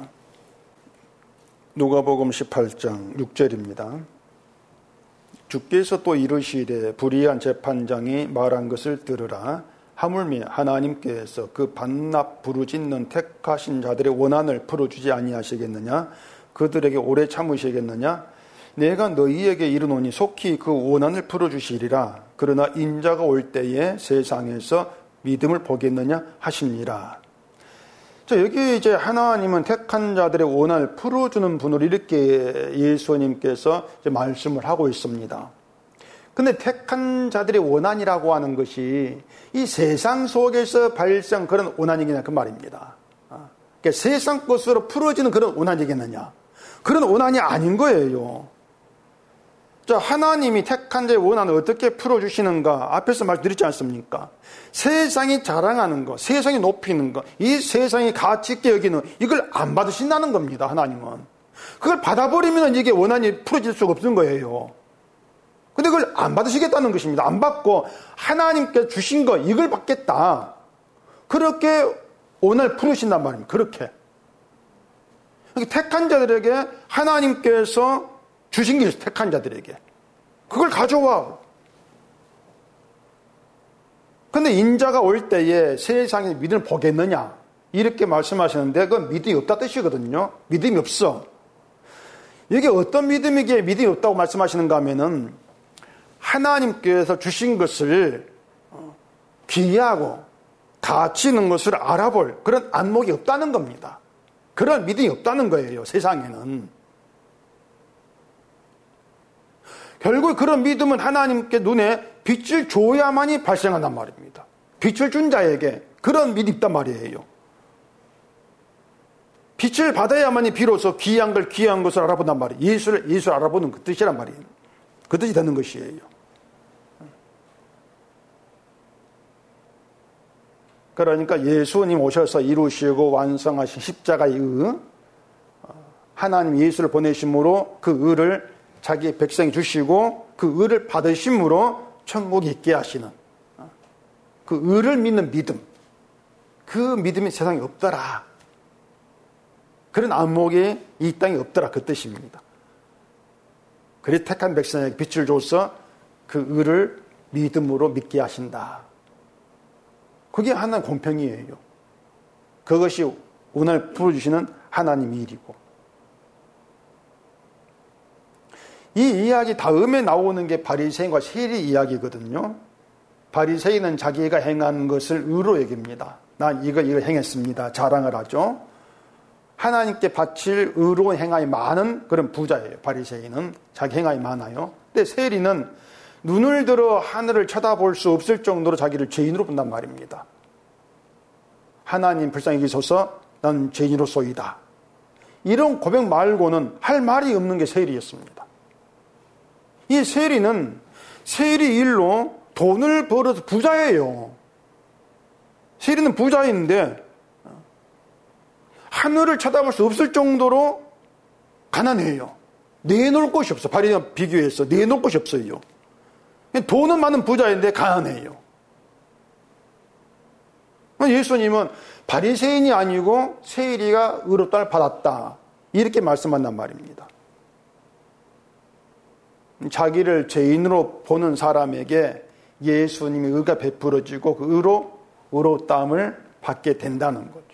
누가복음 18장 6절입니다. 주께서 또 이르시되 불의한 재판장이 말한 것을 들으라. 하물며 하나님께서 그 반납 부르짖는 택하신 자들의 원한을 풀어주지 아니하시겠느냐? 그들에게 오래 참으시겠느냐? 내가 너희에게 이르노니 속히 그 원한을 풀어주시리라. 그러나 인자가 올 때에 세상에서 믿음을 보겠느냐 하시니라. 자, 여기 이제 하나님은 택한 자들의 원한을 풀어주는 분으로 이렇게 예수님께서 이제 말씀을 하고 있습니다. 근데 택한 자들의 원한이라고 하는 것이 이 세상 속에서 발생 그런 원한이겠냐 그 말입니다. 그러니까 세상 것으로 풀어지는 그런 원한이겠느냐. 그런 원한이 아닌 거예요. 자, 하나님이 택한 자의 원한을 어떻게 풀어주시는가 앞에서 말씀드렸지 않습니까? 세상이 자랑하는 것, 세상이 높이는 것, 이 세상이 가치 있게 여기는 이걸 안 받으신다는 겁니다. 하나님은. 그걸 받아버리면 이게 원한이 풀어질 수가 없는 거예요. 근데 그걸 안 받으시겠다는 것입니다. 안 받고 하나님께 주신 거 이걸 받겠다. 그렇게 원한을 풀으신단 말입니다. 그렇게. 택한 자들에게 하나님께서 주신 게 있어요. 택한 자들에게. 그걸 가져와. 근데 인자가 올 때에 세상에 믿음을 보겠느냐 이렇게 말씀하시는데 그건 믿음이 없다 뜻이거든요. 믿음이 없어. 이게 어떤 믿음이기에 믿음이 없다고 말씀하시는가 하면은 하나님께서 주신 것을 귀하고 가치 있는 것을 알아볼 그런 안목이 없다는 겁니다. 그런 믿음이 없다는 거예요. 세상에는. 결국 그런 믿음은 하나님께 눈에 빛을 줘야만이 발생한단 말입니다. 빛을 준 자에게 그런 믿음이 있단 말이에요. 빛을 받아야만이 비로소 귀한 것을 알아본단 말이에요. 예수를 알아보는 그 뜻이란 말이에요. 그 뜻이 되는 것이에요. 그러니까 예수님 오셔서 이루시고 완성하신 십자가의 의, 하나님 예수를 보내심으로 그 의를 자기 백성이 주시고 그 의를 받으심으로 천국에 있게 하시는 그 의를 믿는 믿음, 그 믿음이 세상에 없더라. 그런 안목이 이 땅에 없더라 그 뜻입니다. 그리 택한 백성에게 빛을 줘서 그 의를 믿음으로 믿게 하신다. 그게 하나님 공평이에요. 그것이 오늘 풀어주시는 하나님의 일이고. 이 이야기 다음에 나오는 게 바리새인과 세리 이야기거든요. 바리새인은 자기가 행한 것을 의로 여깁니다. 난 이거 행했습니다. 자랑을 하죠. 하나님께 바칠 의로운 행함이 많은 그런 부자예요. 바리새인은 자기 행함이 많아요. 근데 세리는 눈을 들어 하늘을 쳐다볼 수 없을 정도로 자기를 죄인으로 본단 말입니다. 하나님 불쌍히 여기소서 난 죄인으로소이다. 이런 고백 말고는 할 말이 없는 게 세리였습니다. 이 세리는 세리 일로 돈을 벌어서 부자예요. 세리는 부자인데 하늘을 쳐다볼 수 없을 정도로 가난해요. 내놓을 곳이 없어. 바리새인과 비교해서 내놓을 곳이 없어요. 돈은 많은 부자인데 가난해요. 예수님은 바리새인이 아니고 세리가 의롭다를 받았다. 이렇게 말씀한단 말입니다. 자기를 죄인으로 보는 사람에게 예수님의 의가 베풀어지고 그 의로 의롭다함을 받게 된다는 거죠.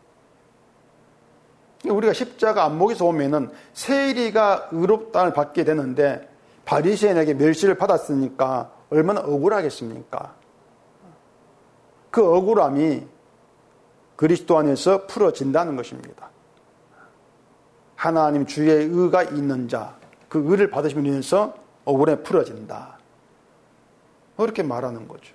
우리가 십자가 안목에서 보면은 세리가 의롭다함을 받게 되는데 바리새인에게 멸시를 받았으니까 얼마나 억울하겠습니까? 그 억울함이 그리스도 안에서 풀어진다는 것입니다. 하나님 주의 의가 있는 자, 그 의를 받으시면서 억울함이 풀어진다. 그렇게 말하는 거죠.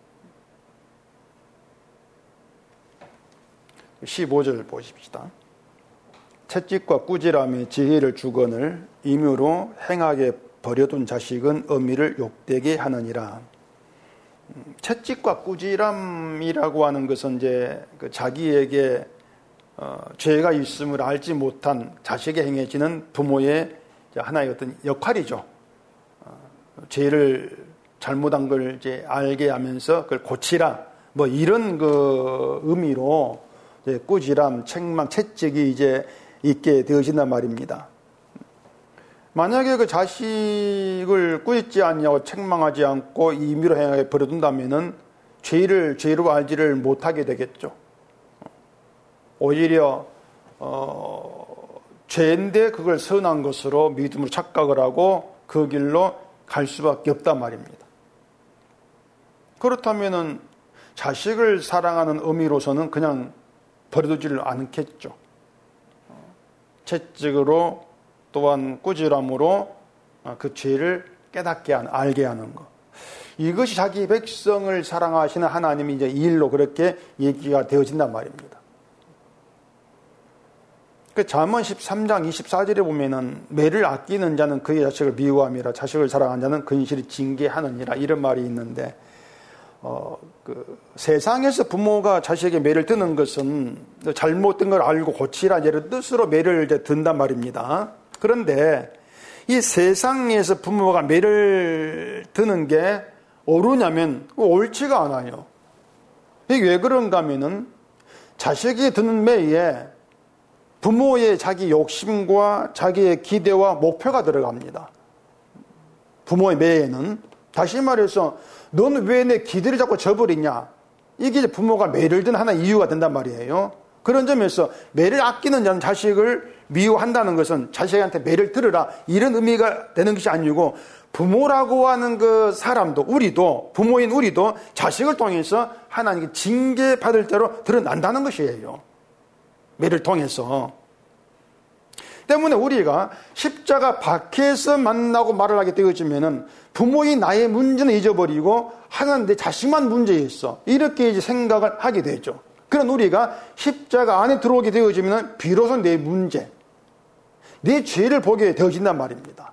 15절 보십시다. 채찍과 꾸지람이 지혜를 주거늘 임의로 행하게 버려둔 자식은 어미를 욕되게 하느니라. 채찍과 꾸지람이라고 하는 것은 이제 그 자기에게 죄가 있음을 알지 못한 자식에 행해지는 부모의 하나의 어떤 역할이죠. 죄를 잘못한 걸 이제 알게 하면서 그걸 고치라. 뭐 이런 그 의미로 이제 꾸지람, 책망, 채찍이 이제 있게 되어진단 말입니다. 만약에 그 자식을 꾸짖지 않냐고 책망하지 않고 임의로 행하게 버려둔다면은 죄로 알지를 못하게 되겠죠. 오히려 죄인데 그걸 선한 것으로 믿음으로 착각을 하고 그 길로 갈 수밖에 없단 말입니다. 그렇다면은 자식을 사랑하는 의미로서는 그냥 버려두지를 않겠죠. 채찍으로 또한 꾸지람으로 그 죄를 깨닫게 하는, 알게 하는 것. 이것이 자기 백성을 사랑하시는 하나님이 이제 이 일로 그렇게 얘기가 되어진단 말입니다. 그 잠언 13장 24절에 보면은 매를 아끼는 자는 그의 자식을 미워함이라 자식을 사랑하는 자는 근실히 징계하느니라 이런 말이 있는데 세상에서 부모가 자식에게 매를 드는 것은 잘못된 걸 알고 고치라 이런 뜻으로 매를 이제 든단 말입니다. 그런데 이 세상에서 부모가 매를 드는 게 옳으냐면 옳지가 않아요. 이게 왜 그런가 하면은 자식이 드는 매에 부모의 자기 욕심과 자기의 기대와 목표가 들어갑니다. 부모의 매에는. 다시 말해서 너는 왜 내 기대를 자꾸 저버리냐. 이게 이제 부모가 매를 든 하나의 이유가 된단 말이에요. 그런 점에서 매를 아끼는 자는 자식을 미워한다는 것은 자식한테 매를 들으라 이런 의미가 되는 것이 아니고 부모라고 하는 그 사람도 우리도 부모인 우리도 자식을 통해서 하나님께 징계받을 대로 드러난다는 것이에요. 매를 통해서. 때문에 우리가 십자가 밖에서 만나고 말을 하게 되어지면은 부모인 나의 문제는 잊어버리고 하나님 내 자식만 문제 있어. 이렇게 이제 생각을 하게 되죠. 그런 우리가 십자가 안에 들어오게 되어지면은 비로소 내 문제, 내 죄를 보게 되어진단 말입니다.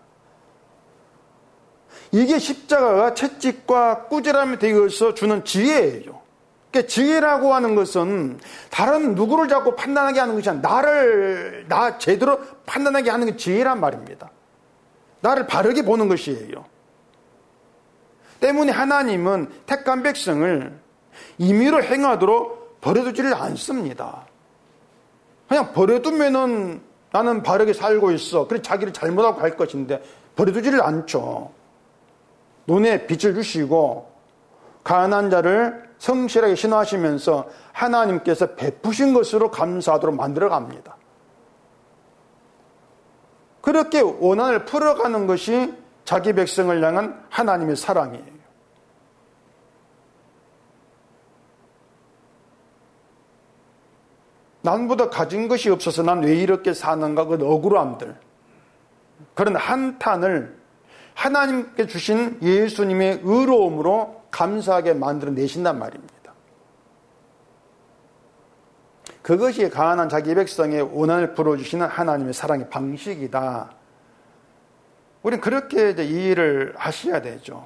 이게 십자가가 채찍과 꾸지람이 되어서 주는 지혜예요. 그러니까 지혜라고 하는 것은 다른 누구를 자꾸 판단하게 하는 것이 아니라 나 제대로 판단하게 하는 게 지혜란 말입니다. 나를 바르게 보는 것이에요. 때문에 하나님은 택한 백성을 임의로 행하도록 버려두지를 않습니다. 그냥 버려두면은 나는 바르게 살고 있어. 그래 자기를 잘못하고 갈 것인데 버려두지를 않죠. 눈에 빛을 주시고 가난한 자를 성실하게 신화하시면서 하나님께서 베푸신 것으로 감사하도록 만들어 갑니다. 그렇게 원한을 풀어가는 것이 자기 백성을 향한 하나님의 사랑이에요. 남보다 가진 것이 없어서 난 왜 이렇게 사는가 그 억울함들, 그런 한탄을 하나님께 주신 예수님의 의로움으로 감사하게 만들어내신단 말입니다. 그것이 가난한 자기 백성의 원한을 풀어주시는 하나님의 사랑의 방식이다. 우리는 그렇게 이제 이해를 하셔야 되죠.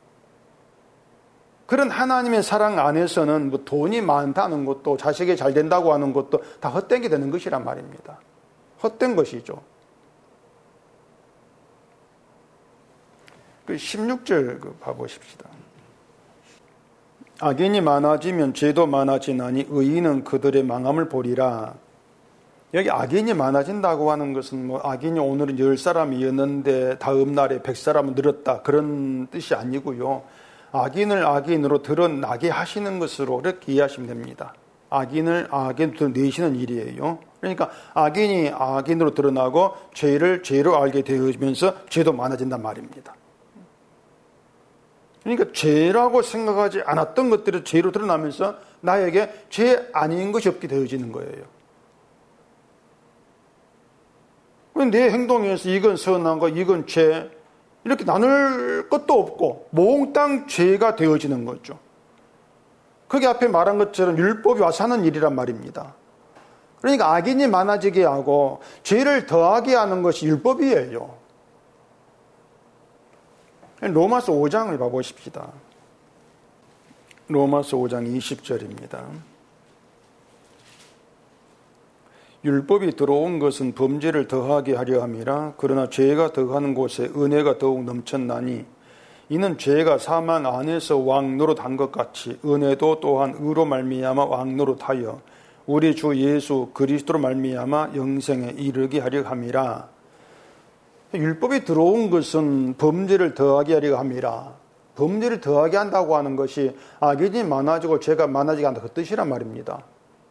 그런 하나님의 사랑 안에서는 뭐 돈이 많다는 것도 자식이 잘 된다고 하는 것도 다 헛된 게 되는 것이란 말입니다. 헛된 것이죠. 그 16절 봐보십시다. 악인이 많아지면 죄도 많아지나니 의인은 그들의 망함을 보리라. 여기 악인이 많아진다고 하는 것은 뭐 악인이 오늘은 10사람이었는데 다음 날에 100사람은 늘었다 그런 뜻이 아니고요. 악인을 악인으로 드러나게 하시는 것으로 이렇게 이해하시면 됩니다. 악인을 악인으로 내시는 일이에요. 그러니까 악인이 악인으로 드러나고 죄를 죄로 알게 되면서 죄도 많아진단 말입니다. 그러니까 죄라고 생각하지 않았던 것들이 죄로 드러나면서 나에게 죄 아닌 것이 없게 되어지는 거예요. 내 행동에서 이건 선한 거, 이건 죄, 이렇게 나눌 것도 없고 몽땅 죄가 되어지는 거죠. 그게 앞에 말한 것처럼 율법이 와서 하는 일이란 말입니다. 그러니까 악인이 많아지게 하고 죄를 더하게 하는 것이 율법이에요. 로마서 5장을 봐보십시다. 로마서 5장 20절입니다. 율법이 들어온 것은 범죄를 더하게 하려 함이라. 그러나 죄가 더하는 곳에 은혜가 더욱 넘쳤나니 이는 죄가 사망 안에서 왕노릇한 것 같이 은혜도 또한 의로 말미암아 왕노릇하여 우리 주 예수 그리스도로 말미암아 영생에 이르게 하려 함이라. 율법이 들어온 것은 범죄를 더하게 하려 함이라. 범죄를 더하게 한다고 하는 것이 악인이 많아지고 죄가 많아지게 한다 그 뜻이란 말입니다.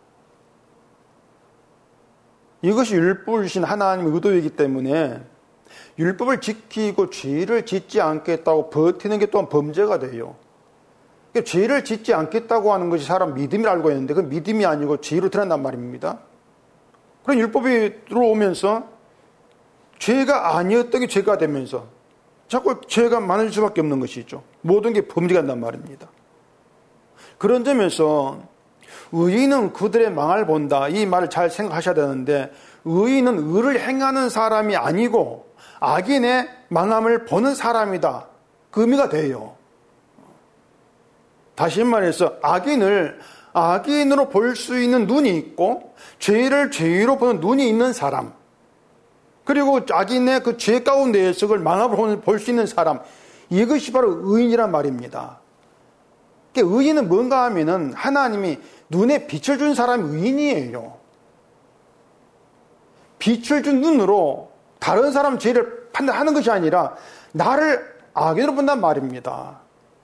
이것이 율법을 주신 하나님의 의도이기 때문에 율법을 지키고 죄를 짓지 않겠다고 버티는 게 또한 범죄가 돼요. 그러니까 죄를 짓지 않겠다고 하는 것이 사람 믿음이라 알고 있는데 그 믿음이 아니고 죄로 드러난단 말입니다. 그럼 율법이 들어오면서 죄가 아니었던 게 죄가 되면서 자꾸 죄가 많을 수밖에 없는 것이죠. 모든 게 범죄가 된단 말입니다. 그런 점에서 의인은 그들의 망을 본다. 이 말을 잘 생각하셔야 되는데 의인은 의를 행하는 사람이 아니고 악인의 망함을 보는 사람이다. 그 의미가 돼요. 다시 말해서 악인을 악인으로 볼 수 있는 눈이 있고 죄를 죄로 보는 눈이 있는 사람, 그리고 악인의 그 죄 가운데에서 그걸 망함을 볼 수 있는 사람, 이것이 바로 의인이란 말입니다. 그러니까 의인은 뭔가 하면은 하나님이 눈에 빛을 준 사람이 의인이에요. 빛을 준 눈으로 다른 사람 죄를 판단하는 것이 아니라 나를 악인으로 본단 말입니다.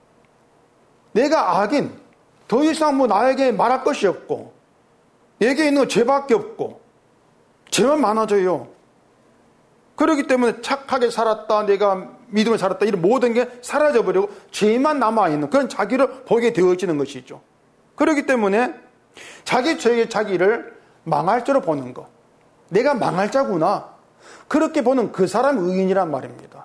내가 악인, 더 이상 뭐 나에게 말할 것이 없고 내게 있는 건 죄밖에 없고 죄만 많아져요. 그렇기 때문에 착하게 살았다, 내가 믿음을 살았다, 이런 모든 게 사라져버리고 죄만 남아있는 그런 자기를 보게 되어지는 것이죠. 그렇기 때문에 자기 죄에 자기를 망할 자로 보는 것, 내가 망할 자구나, 그렇게 보는 그 사람이 의인이란 말입니다.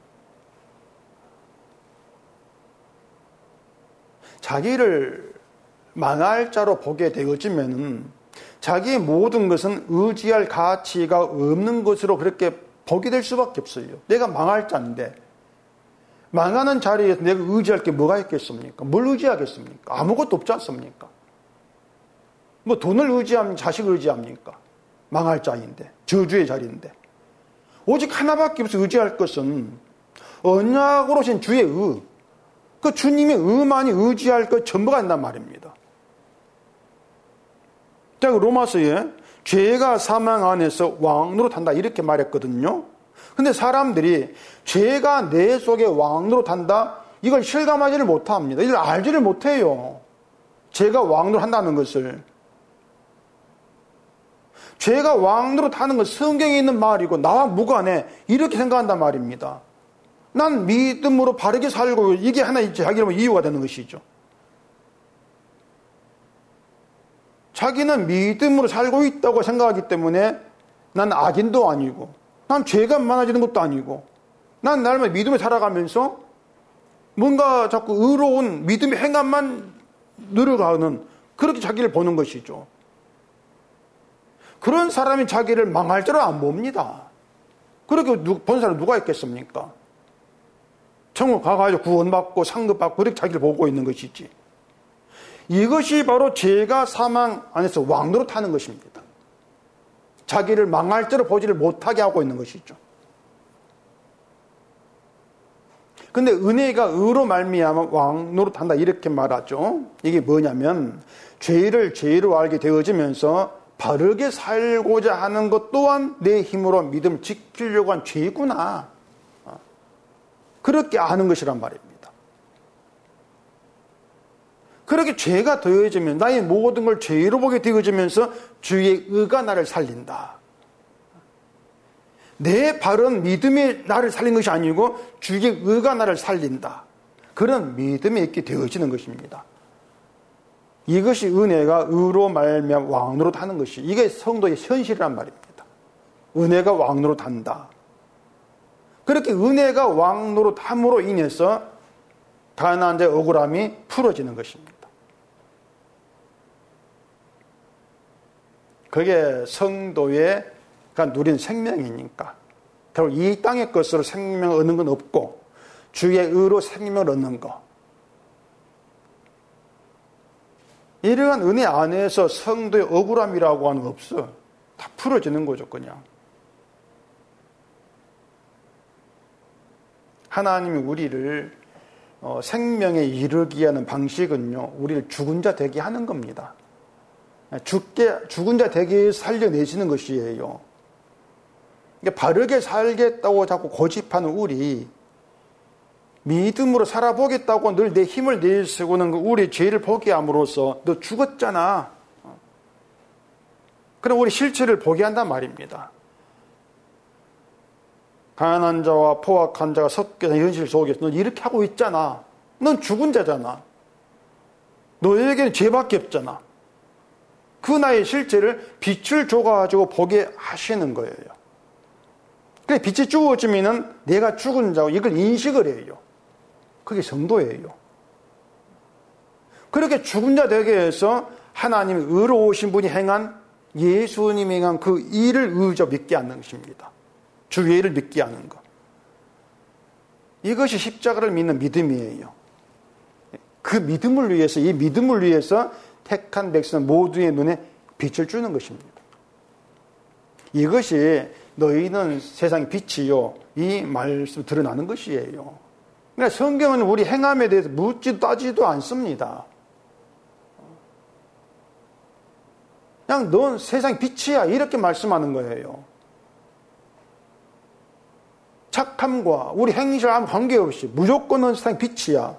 자기를 망할 자로 보게 되어지면은 자기의 모든 것은 의지할 가치가 없는 것으로 그렇게 보게 될 수밖에 없어요. 내가 망할 자인데 망하는 자리에서 내가 의지할 게 뭐가 있겠습니까? 뭘 의지하겠습니까? 아무것도 없지 않습니까? 뭐 돈을 의지합니까? 자식을 의지합니까? 망할 자인데, 저주의 자리인데. 오직 하나밖에 없어 의지할 것은 언약으로 신 주의 의, 그 주님의 의만이 의지할 것 전부가 된단 말입니다. 자, 로마서에 죄가 사망 안에서 왕노릇 한다 이렇게 말했거든요. 근데 사람들이 죄가 내 속에 왕노릇 한다, 이걸 실감하지를 못합니다. 이걸 알지를 못해요. 죄가 왕노릇 한다는 것을. 죄가 왕노릇 하는 건 성경에 있는 말이고 나와 무관해, 이렇게 생각한단 말입니다. 난 믿음으로 바르게 살고, 이게 하나의 자기의 이유가 되는 것이죠. 자기는 믿음으로 살고 있다고 생각하기 때문에 난 악인도 아니고 난 죄가 많아지는 것도 아니고 난 날마다 믿음을 살아가면서 뭔가 자꾸 의로운 믿음의 행함만 늘어가는, 그렇게 자기를 보는 것이죠. 그런 사람이 자기를 망할 줄은 안 봅니다. 그렇게 본 사람 누가 있겠습니까? 천국 가가지고 구원받고 상급받고 그렇게 자기를 보고 있는 것이지. 이것이 바로 죄가 사망 안에서 왕노릇 하는 것입니다. 자기를 망할 줄을 보지를 못하게 하고 있는 것이죠. 근데 은혜가 의로 말미암아 왕노릇 한다 이렇게 말하죠. 이게 뭐냐면 죄를 죄로 알게 되어지면서 바르게 살고자 하는 것 또한 내 힘으로 믿음을 지키려고 한 죄구나, 그렇게 아는 것이란 말입니다. 그렇게 죄가 더해지면 나의 모든 걸 죄로 보게 되어지면서 주의 의가 나를 살린다. 내 바른 믿음이 나를 살린 것이 아니고 주의 의가 나를 살린다. 그런 믿음이 있게 되어지는 것입니다. 이것이 은혜가 의로 말미암아 왕노릇 하는 것이, 이게 성도의 현실이란 말입니다. 은혜가 왕노릇 한다. 그렇게 은혜가 왕노릇 함으로 인해서 가난한 자의 억울함이 풀어지는 것입니다. 그게 성도의 누린 생명이니까. 결국 이 땅의 것으로 생명을 얻는 건 없고 주의 의로 생명을 얻는 것. 이러한 은혜 안에서 성도의 억울함이라고 하는 거 없어. 다 풀어지는 거죠, 그냥. 하나님이 우리를 생명에 이르게 하는 방식은요, 우리를 죽은 자 되게 하는 겁니다. 죽은 자 되게 살려내시는 것이에요. 그러니까 바르게 살겠다고 자꾸 고집하는 우리, 믿음으로 살아보겠다고 늘 내 힘을 내세우는 우리의 죄를 보게 함으로써 너 죽었잖아. 그럼 우리 실체를 보게 한단 말입니다. 가난한 자와 포악한 자가 섞여 현실 속에서 넌 이렇게 하고 있잖아. 넌 죽은 자잖아. 너에게는 죄밖에 없잖아. 그 나의 실체를 빛을 줘가지고 보게 하시는 거예요. 그래, 빛이 주어지면은 내가 죽은 자고 이걸 인식을 해요. 그게 성도예요. 그렇게 죽은 자 되게 해서 하나님이 의로우신 분이 행한 예수님이 행한 그 일을 의저 믿게 하는 것입니다. 주 예를 믿게 하는 것. 이것이 십자가를 믿는 믿음이에요. 그 믿음을 위해서, 이 믿음을 위해서 택한 백성 모두의 눈에 빛을 주는 것입니다. 이것이 너희는 세상의 빛이요, 이 말씀 드러나는 것이에요. 그러니까 성경은 우리 행함에 대해서 묻지도 따지도 않습니다. 그냥 넌 세상의 빛이야, 이렇게 말씀하는 거예요. 착함과 우리 행실과 아무 관계없이 무조건 넌 세상의 빛이야.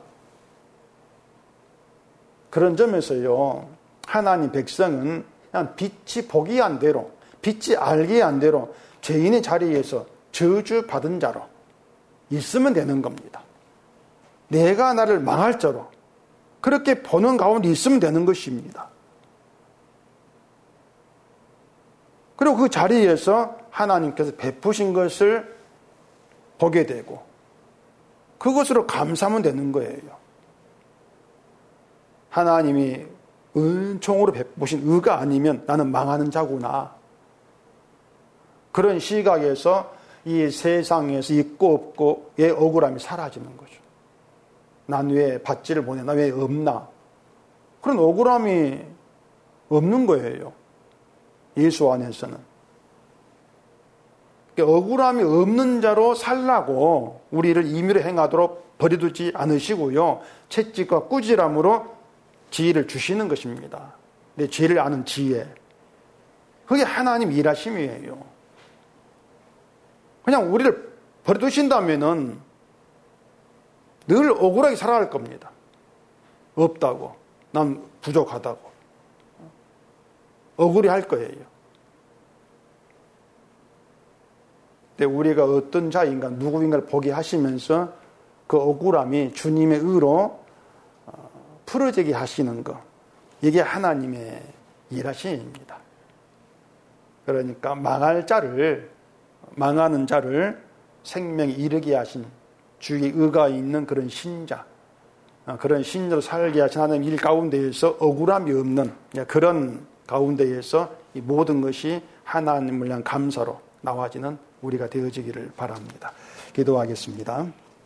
그런 점에서요, 하나님 백성은 그냥 빛이 보기 한 대로, 빛이 알기 한 대로 죄인의 자리에서 저주받은 자로 있으면 되는 겁니다. 내가 나를 망할 자로 그렇게 보는 가운데 있으면 되는 것입니다. 그리고 그 자리에서 하나님께서 베푸신 것을 보게 되고 그것으로 감사하면 되는 거예요. 하나님이 은총으로 베푸신 의가 아니면 나는 망하는 자구나. 그런 시각에서 이 세상에서 있고 없고의 억울함이 사라지는 거죠. 난 왜 받지를 못해? 나 왜 없나? 그런 억울함이 없는 거예요. 예수 안에서는. 억울함이 없는 자로 살라고 우리를 임의로 행하도록 버려두지 않으시고요. 채찍과 꾸지람으로 지혜를 주시는 것입니다. 내 죄를 아는 지혜. 그게 하나님 일하심이에요. 그냥 우리를 버려두신다면은 늘 억울하게 살아갈 겁니다. 없다고. 난 부족하다고. 억울해 할 거예요. 근데 우리가 어떤 자인가 누구인가를 보게 하시면서 그 억울함이 주님의 의로 풀어지게 하시는 것. 이게 하나님의 일하심입니다. 그러니까 망하는 자를 생명에 이르게 하신 주의 의가 있는 그런 신자, 그런 신자로 살게 하신 하나님 일 가운데에서 억울함이 없는 그런 가운데에서 이 모든 것이 하나님을 위한 감사로 나와지는 우리가 되어지기를 바랍니다. 기도하겠습니다.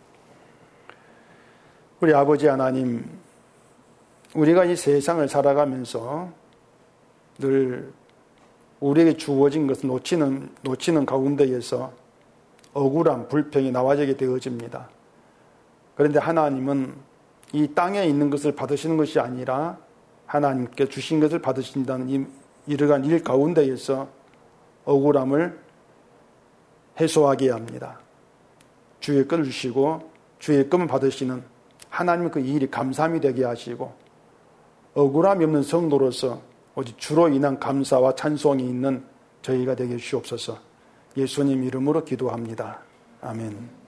우리 아버지 하나님, 우리가 이 세상을 살아가면서 늘 우리에게 주어진 것을 놓치는 가운데에서 억울함, 불평이 나와지게 되어집니다. 그런데 하나님은 이 땅에 있는 것을 받으시는 것이 아니라 하나님께 주신 것을 받으신다는 이러한 일 가운데에서 억울함을 해소하게 합니다. 주의 끈을 주시고 주의 끈을 받으시는 하나님 그 일이 감사함이 되게 하시고 억울함이 없는 성도로서 오직 주로 인한 감사와 찬송이 있는 저희가 되게 주옵소서. 예수님 이름으로 기도합니다. 아멘.